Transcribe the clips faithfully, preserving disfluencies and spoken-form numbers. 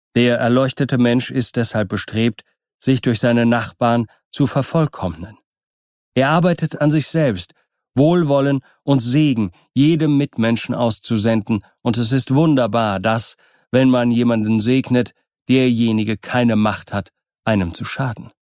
Der erleuchtete Mensch ist deshalb bestrebt, sich durch seine Nachbarn zu vervollkommnen. Er arbeitet an sich selbst, Wohlwollen und Segen jedem Mitmenschen auszusenden, und es ist wunderbar, dass, wenn man jemanden segnet, derjenige keine Macht hat, einem zu schaden.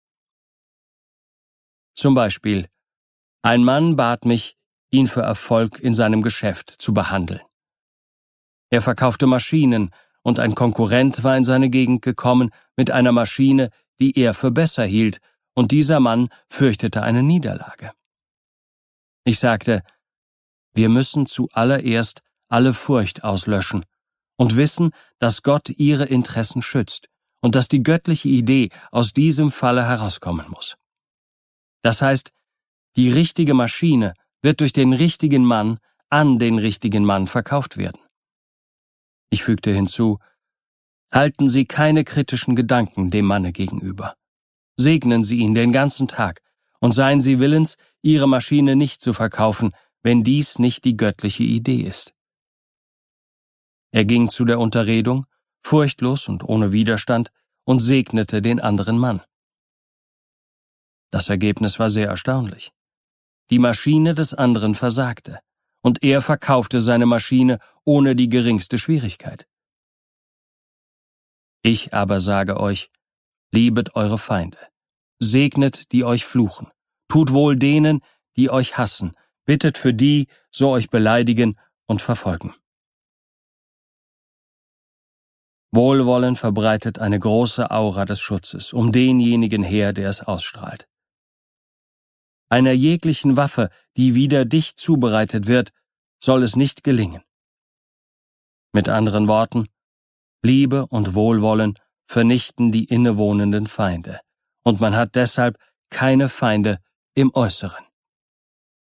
Zum Beispiel: Ein Mann bat mich, ihn für Erfolg in seinem Geschäft zu behandeln. Er verkaufte Maschinen, und ein Konkurrent war in seine Gegend gekommen mit einer Maschine, die er für besser hielt, und dieser Mann fürchtete eine Niederlage. Ich sagte: Wir müssen zuallererst alle Furcht auslöschen und wissen, dass Gott ihre Interessen schützt und dass die göttliche Idee aus diesem Falle herauskommen muss. Das heißt, die richtige Maschine wird durch den richtigen Mann an den richtigen Mann verkauft werden. Ich fügte hinzu: Halten Sie keine kritischen Gedanken dem Manne gegenüber. Segnen Sie ihn den ganzen Tag und seien Sie willens, Ihre Maschine nicht zu verkaufen, wenn dies nicht die göttliche Idee ist. Er ging zu der Unterredung, furchtlos und ohne Widerstand, und segnete den anderen Mann. Das Ergebnis war sehr erstaunlich. Die Maschine des anderen versagte, und er verkaufte seine Maschine ohne die geringste Schwierigkeit. Ich aber sage euch: Liebet eure Feinde, segnet, die euch fluchen, tut wohl denen, die euch hassen, bittet für die, so euch beleidigen und verfolgen. Wohlwollen verbreitet eine große Aura des Schutzes um denjenigen her, der es ausstrahlt. Einer jeglichen Waffe, die wider dich zubereitet wird, soll es nicht gelingen. Mit anderen Worten: Liebe und Wohlwollen vernichten die innewohnenden Feinde, und man hat deshalb keine Feinde im Äußeren.